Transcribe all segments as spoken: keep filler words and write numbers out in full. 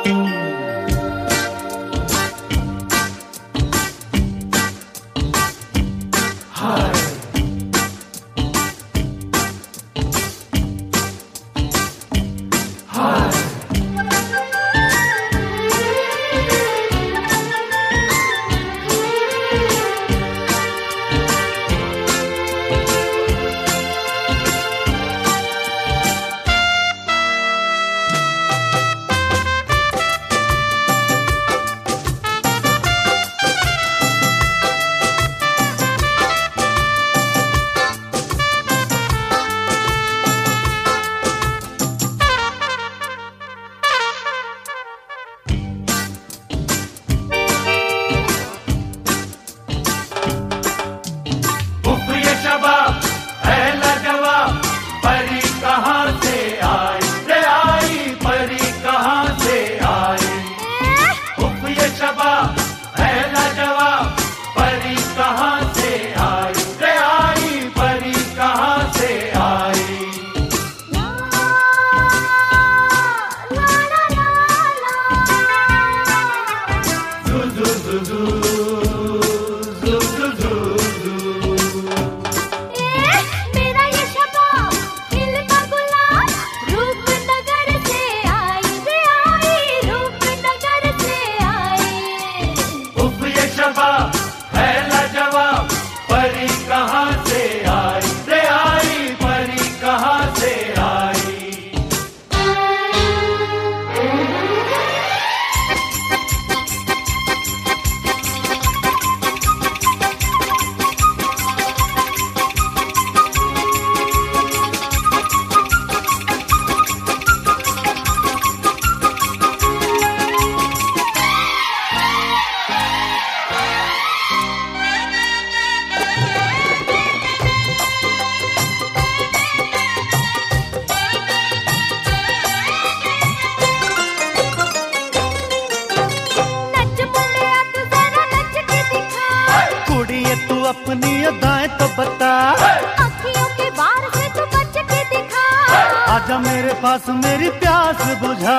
अपनी अदाएं तो बता, अखियों के बार से तू बच के दिखा, आजा मेरे पास मेरी प्यास बुझा।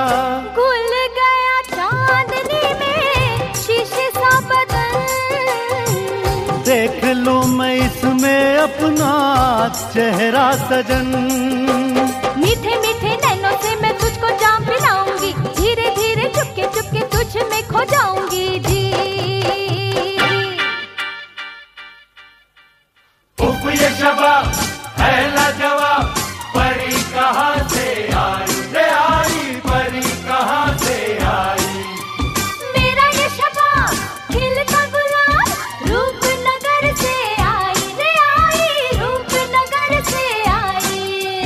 घुल गया चांदनी में शीशे सा बदन, देख लूं मैं इसमें अपना चेहरा सजन। मीठे मीठे नैनों से मैं तुझको जाम पिलाऊंगी, धीरे धीरे चुपके चुपके तुझ में खो जाऊंगी जी। उफ ये शबाब है लाजवाब, परी कहाँ से आई रे आई, परी कहाँ से आई। मेरा ये शबाब खिलता गुलाब, रूपनगर से आई रे आई, रूपनगर से आई।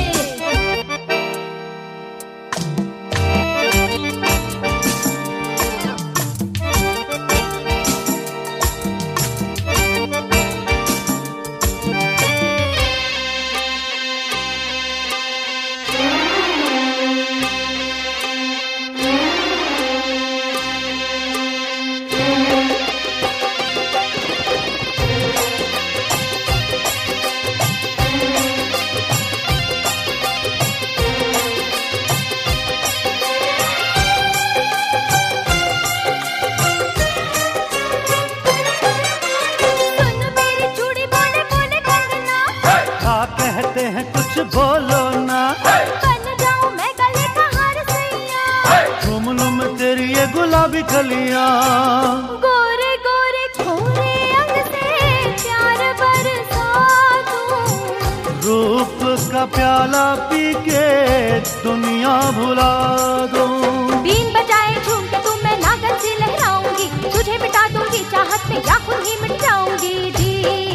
कहते हैं कुछ बोलो ना, बन जाऊं मैं गले का हार सैया, झूम लूं मैं तेरी ये गुलाबी कलियां। गोरे गोरे खोरे अंग से प्यार बरसा दूं, रूप का प्याला पी के दुनिया भुला दूं। बीन बजाए झूम के तुम मैं नागन सी लहराऊंगी, तुझे मिटा दूंगी चाहत में या खुद ही मिट जाऊंगी जी।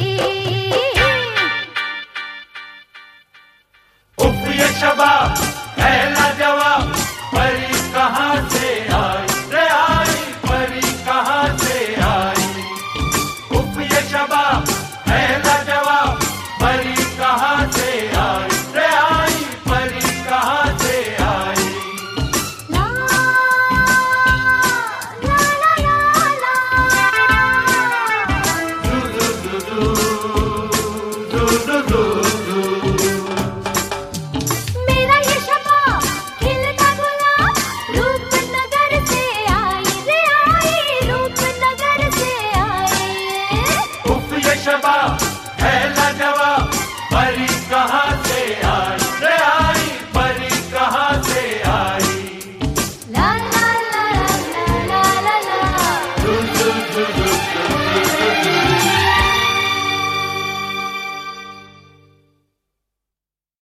उफ ये शबाब है लाजवाब, परी कहाँ से आई रे आई, परी कहाँ से आई। उफ ये शबाब है लाजवाब, परी कहाँ से आई रे आई, परी कहाँ से आई। ला ला ला ला ला, दू दू दू दू दू दू दू।